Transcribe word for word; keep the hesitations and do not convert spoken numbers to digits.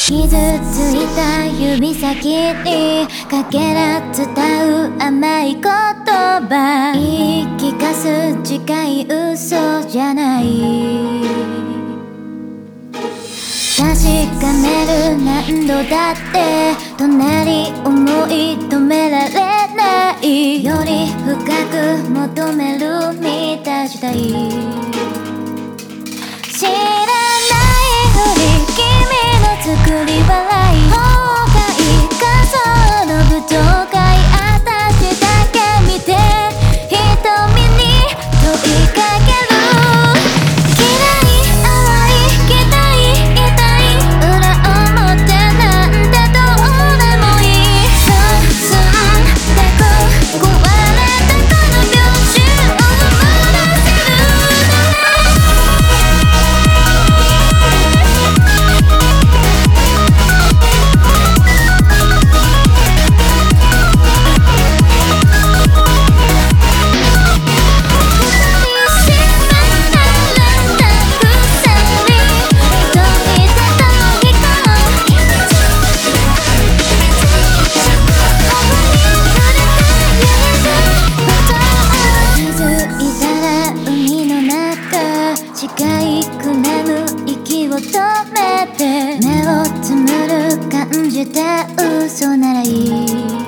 傷ついた指先にかけら伝う甘い言葉、言い聞かす近い嘘じゃない、確かめる何度だって隣思い止められない、より深く求める満たしたい、知らないふり君の作り笑い崩壊仮想の舞踏会、私だけ見て瞳に問いかける、嫌い淡い期待痛い裏表なんてどうでもいい、進んでく壊れたこの秒針を戻せる近いくらむ息を止めて目をつむる感じて嘘ならいい